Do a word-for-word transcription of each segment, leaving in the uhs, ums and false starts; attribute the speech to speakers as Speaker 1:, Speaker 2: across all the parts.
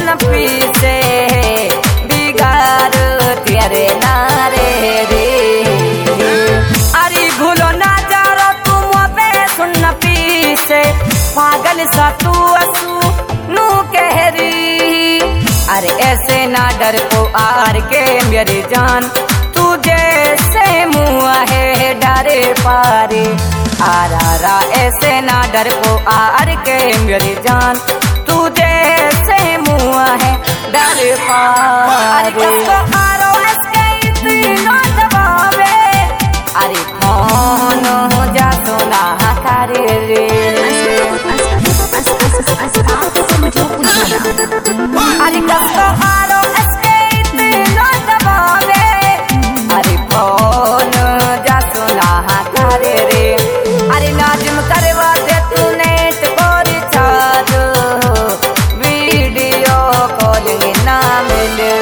Speaker 1: न पीछे बिगाड़ तेरे नारे रे। अरे भूलो ना जारो तुम अबे सुन न पीछे पागल सा तू असू नू कहरी। अरे ऐसे ना डर को आर के मेरी जान तू जैसे मुआ है डरे पारे। आरा रा ऐसे ना डर को आर के मेरी जान तू जैसे मुआ है डरे पारे। आरो ऐसे इतना दबावे अरे कौन हो जा सोना करे रे। अरे कसको आरो ऐसे इतना दबावे अरे कौन जा सोना करे रे। अरे नाजुम करवा दे तू नेट पर चाद वीडियो कॉलिंग ना मिले।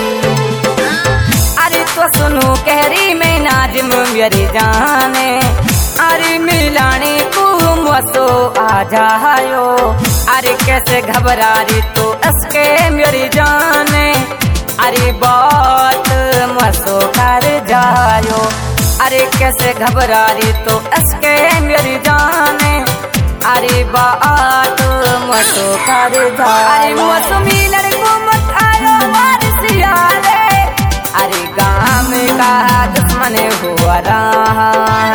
Speaker 1: अरे तो सुनो कहरी में नाजिम मेरी जाने अरे मिलाने को मसो आ जायो। अरे कैसे घबरा रही तू इसके मेरी जाने अरे बात मसो कर जायो। अरे कैसे घबरा रही तू इसके मेरी जाने अरे बात मसो कर जायो। अरे मसो मिलन को मत आयो वारसिया रे। अरे गाँव का दुश्मन हुआ रहा।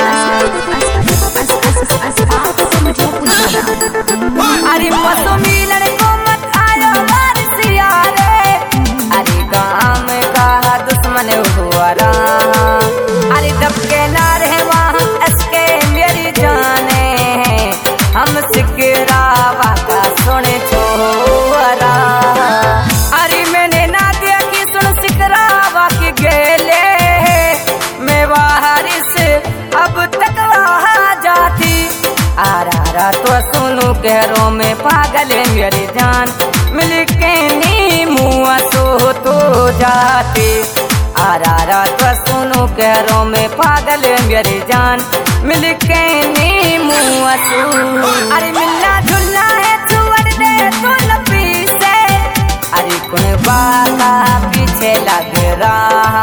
Speaker 1: अरे मसो मिलन को मत आयो वारसिया रे। अरे गाँव का दुश्मन हुआ रहा। अरे दबके ना रहे वहाँ इसके मेरी जाने हम सिकरावा का सुने छोरा। अरे मैंने ना दिया कि सुन सिकरावा की गेले मैं वारिस अब तक रहा जाती। आरा तो सुनू गहरों में पागल है मेरी जान मिल के नी मुआ सो तो जाती। आरा तो सुनू गहरों में पागल है मेरी जान मिल के नी मुआ सो। अरे मिलना झुलना है छुअर दे तो न पीछे अरे कौन बाला पीछे लग रहा।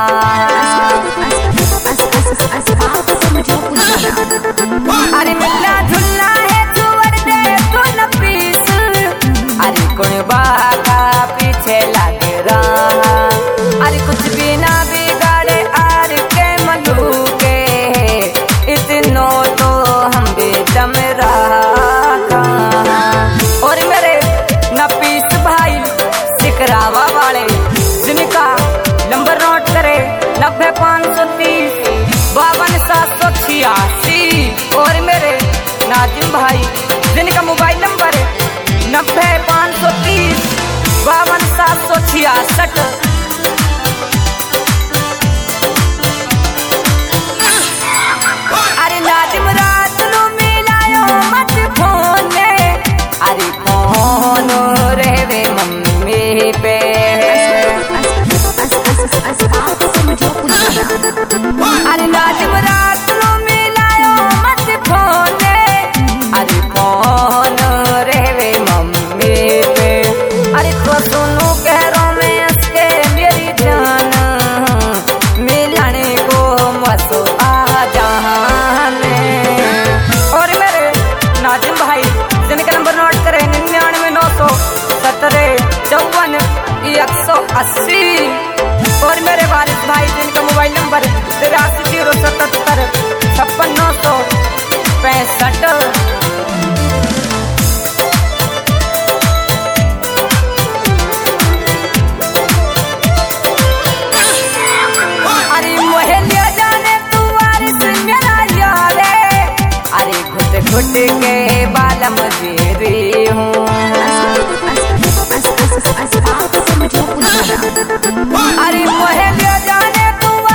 Speaker 1: अरे मिलना झुलना है छुअर दे तो न पीछ अरे कौन बाला पीछे लग रहा। अरे कुछ भी ना बिगाड़े आर के मलू के इतनो तो हम भी दम रहा। और मेरे नपीस भाई सिकरावा वाले जिनका नंबर नोट करे नब्बे पाँच सौ तीस बावन सात सौ छियासी। और मेरे नाजिम भाई जिनका मोबाइल नंबर है नब्बे पाँच सौ तीस बावन सात सौ छियासठ। अरे नाजिम रात नु मिलायो मत फोन अरे फोन रहवे मम्मी पे। अरे नाजिम रात नु मिलायो मत फोन अरे फोन रहवे मम्मी पे। अरे तो सुनो कहरों में इसके मेरी जान मिलाने को मसो आ जाने। और मेरे नाजिम भाई जिनका नंबर नोट करे निन्यानवे नौ सौ सत्रह चौवन एक सौ अस्सी। और मेरे वारिस भाई जिनका मोबाइल नंबर तिरासी जीरो सतहत्तर छप्पन नौ सौ पैंसठ। अरे मोहे ले जाने तू वारिस मेरा यार अरे घुट घुट के बालम जेरी हूँ। अरे मोहे ले जाने तू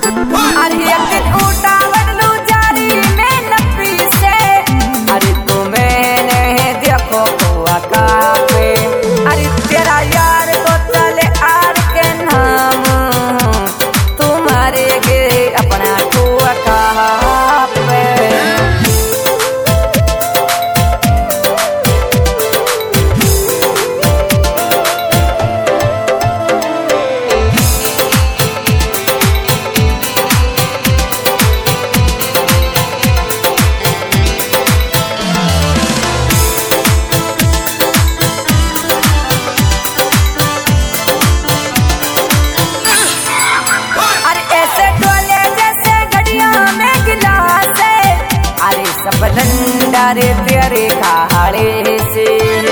Speaker 1: अरे एक दिन उठा बदलू जारी में नपी से, अरे तुम्हें देखो हुआ काफे, अरे तेरा यार को चले आर के नाम, तुम्हारे गे अपना हुआ काफे। लंडारे प्यारे खाड़े से,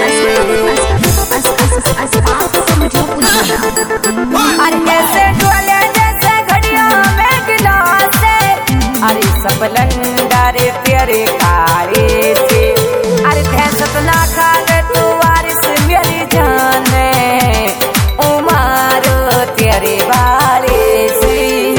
Speaker 1: अरे कैसे डोले जैसे घड़ियों में गिलास से, अरे सब लंडारे प्यारे खाड़े से, अरे भैंसत ना खा ले तू वारिस मेरी जाने, उमारो तेरे वाले से।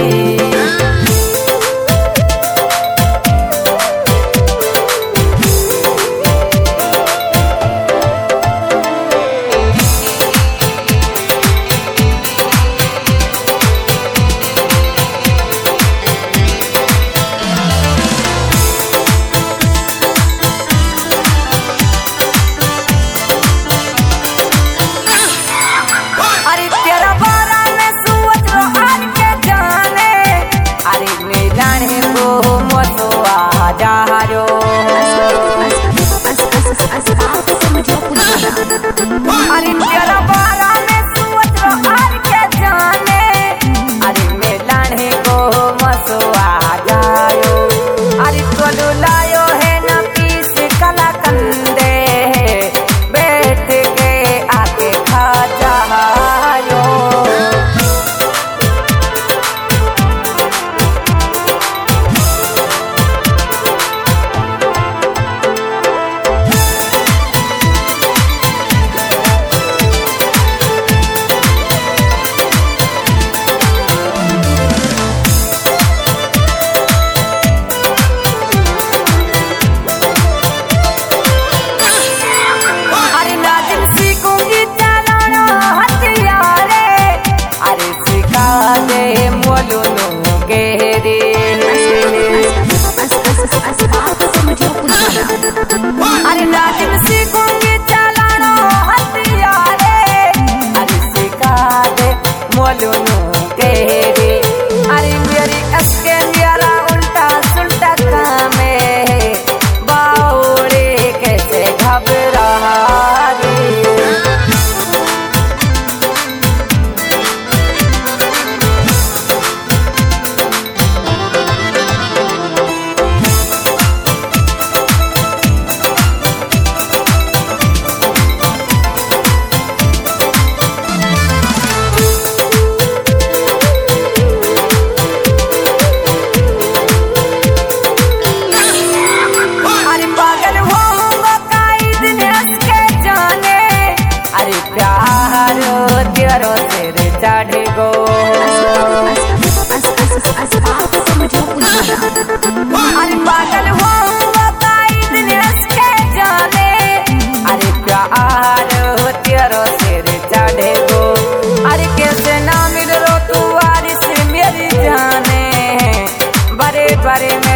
Speaker 1: अरे तेरा बारा में सूरज रो आर के जाने, अरे मैं लाने को मसुआ जायो, अरे तोलू लायो है ना पीस कला कंदे, बैठ के आके खा जायो। अरे नाजिम सीखूंगी चलाना हथियारे, अरे सिखा दे मोलूनू के रे, अरे मेरी अस्के मेरा उल्टा सुल्टा काम है, बावड़े कैसे घबरा रे। तेरो सिर चढ़ गो, अरे पागल हो के जाने, अरे प्यार तेरो सिर चढ़ गो, अरे कैसे ना मिल रो तू वारिस मेरी जाने, बड़े बड़े में